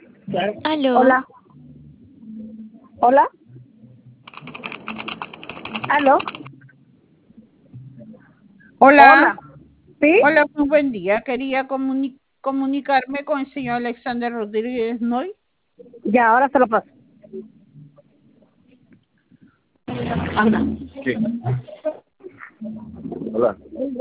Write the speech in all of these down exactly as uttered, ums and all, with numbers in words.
Aló. Hola. Hola. Aló. Hola, Hola. ¿Sí? hola, muy buen día. Quería comuni- comunicarme con el señor Alexander Rodríguez Noy. Ya, ahora se lo paso. Sí. Hola.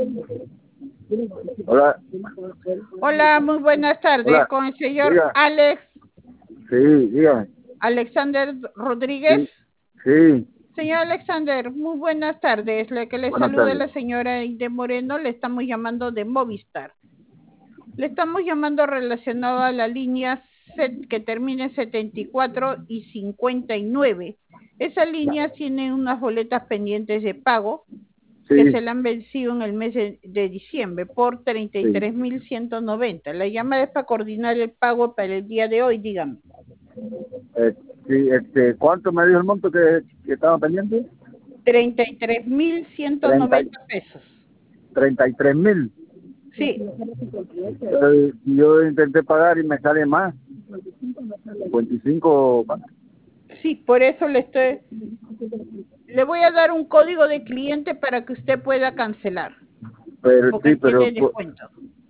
Hola. Hola, muy buenas tardes. Hola. Con el señor Diga. Alex Sí, dígame. Alexander Rodríguez. Sí. Sí. Señor Alexander, muy buenas tardes. Le que le Buenas saluda tardes. la señora Ide Moreno. Le estamos llamando de Movistar. Le estamos llamando relacionado a la línea set- que termina en setenta y cuatro y cincuenta y nueve. Esa línea tiene unas boletas pendientes de pago que Sí. se le han vencido en el mes de, de diciembre por treinta y tres mil ciento noventa. La llamada es para coordinar el pago para el día de hoy, dígame. Eh, sí, este, ¿cuánto me dijo el monto que, que estaba pendiente? treinta y tres mil ciento Treinta y- noventa pesos. treinta y tres mil. Sí, Pero yo intenté pagar y me sale más. cincuenta y cinco. sí, por eso le estoy... Le voy a dar un código de cliente para que usted pueda cancelar, Pero porque sí, pero tiene descuento.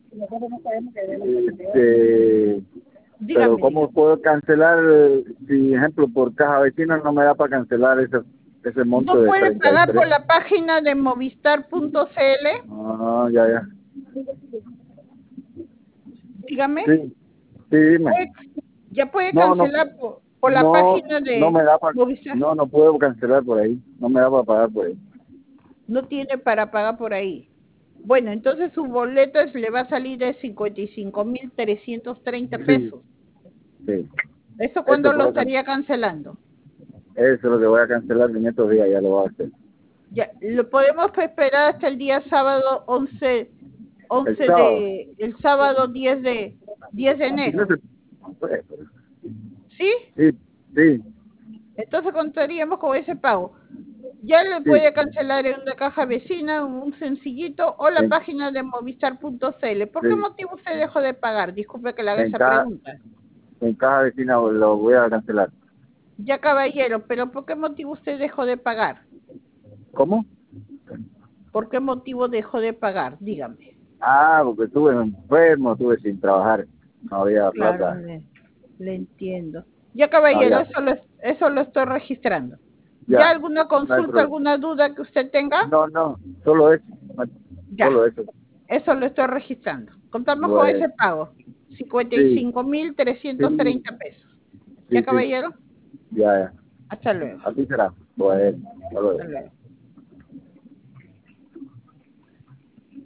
este, pero Dígame, ¿cómo dígame. puedo cancelar eh, si, ejemplo, por caja vecina no me da para cancelar ese ese monto ¿No de puede treinta y pagar por tres? la página de movistar punto cl? Ah, ya, ya. Dígame. Sí, sí, dime. Puede- Ya puede No, no, cancelar por, por la no, página no de me da para, Movistar. no, no puedo cancelar por ahí. No me da para pagar por ahí. No tiene para pagar por ahí. Bueno, entonces su boleto es- le va a salir de cincuenta y cinco mil trescientos treinta Sí, pesos. sí. ¿Eso cuándo Eso lo puedo can- estaría cancelando? Eso es lo que voy a cancelar en estos días, ya lo voy a hacer. Ya, lo podemos esperar hasta el día sábado once, El once sábado. de, el sábado diez de, diez de Si no enero. se- pues, ¿Sí? Sí, sí, Entonces contaríamos con ese pago. Ya le sí. puede cancelar en una caja vecina, un sencillito, o la En, página de movistar punto cl. ¿Por qué sí. motivo usted dejó de pagar? Disculpe que le haga En esa cada, pregunta. en cada vecina lo voy a cancelar. Ya caballero, pero ¿por qué motivo usted dejó de pagar? ¿Cómo? ¿Por qué motivo dejó de pagar? Dígame. Ah, porque estuve enfermo, estuve sin trabajar. No había Claro, plata. le, le entiendo. Ya No caballero, había. eso lo, eso lo estoy registrando. ¿Ya Ya, alguna no hay consulta, problema. alguna duda que usted tenga? No, no, solo eso. no, Ya, Solo eso. eso lo estoy registrando. Contamos con Bueno, ese pago. cincuenta y sí, cinco mil trescientos sí, treinta pesos. ¿Ya sí, sí. caballero? Ya, ya. Hasta luego. Así será. Bueno, hasta luego. Hasta luego.